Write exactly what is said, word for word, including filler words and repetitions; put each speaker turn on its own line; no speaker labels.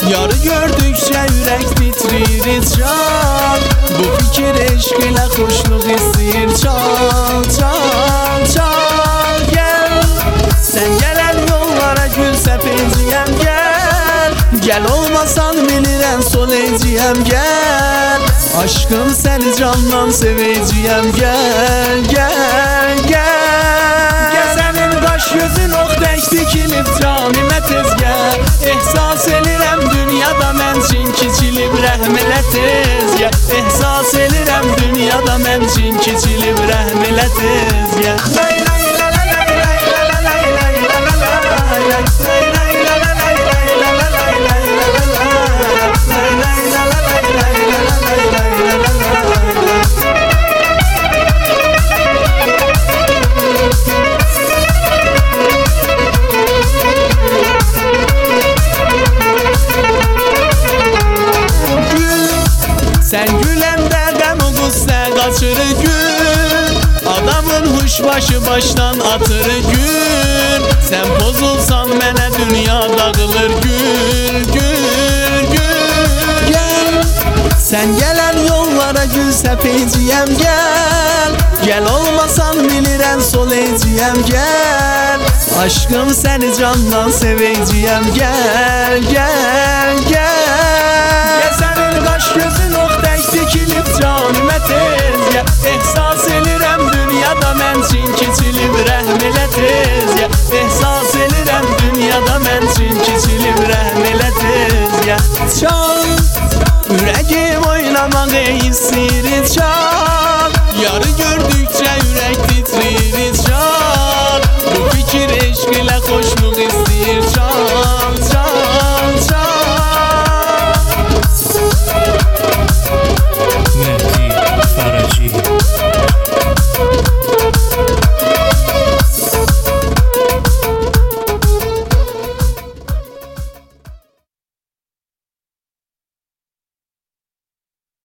Yarı gördükçe yürek titrir can. Bu fikir eşk ile hoşluk istəyir. Çal, çal, çal gel. Sen gelen yollara gül sepəcəyəm gel. Gel olmasan bilirəm soləcəyəm gel. Aşkım seni candan sevəcəyəm gel, gel, gel. Gəzənin qaş gözün ox tək dikilib canimə tezgə. Ehsas elirəm dünyada mən çin kiçilib rəhm elə tezgə. Ehsas elirəm dünyada mən çin kiçilib rəhm elə tezgə. Lay lay lay lay lay lay lay lay lay lay Sen güləndə qəm o qüssə qaçır gün. Adamın huş başı başdan atır gün. Sen pozulsan mənə dünya dağılır gül, gül, gül. Gel. Sen gelen yollara gül səpəcəyəm gel. Gel olmasan bilirəm soləcəyəm gel. Aşkım seni candan sevəcəyəm gel,